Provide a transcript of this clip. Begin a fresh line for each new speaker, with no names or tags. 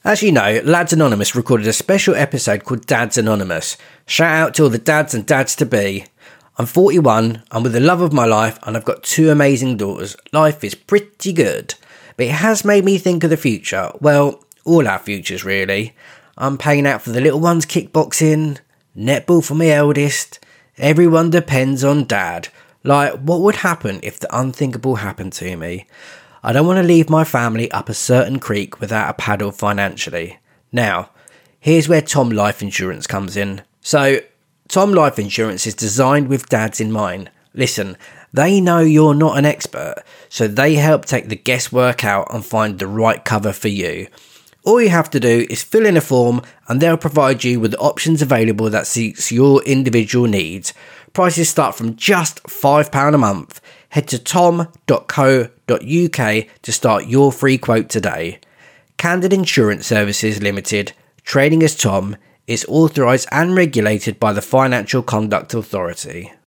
As you know, Lads Anonymous recorded a special episode called Dads Anonymous. Shout out to all the dads and dads-to-be. I'm 41, I'm with the love of my life, and I've got 2 amazing daughters. Life is pretty good. But it has made me think of the future. Well, all our futures really. I'm paying out for the little ones kickboxing, netball for my eldest. Everyone depends on Dad. Like, what would happen if the unthinkable happened to me? I don't want to leave my family up a certain creek without a paddle financially. Now, here's where Tom Life Insurance comes in. So, Tom Life Insurance is designed with dads in mind. Listen, they know you're not an expert, so they help take the guesswork out and find the right cover for you. All you have to do is fill in a form and they'll provide you with the options available that suits your individual needs. Prices start from just £5 a month. Head to tom.co.uk to start your free quote today. Candid Insurance Services Limited, trading as Tom, is authorised and regulated by the Financial Conduct Authority.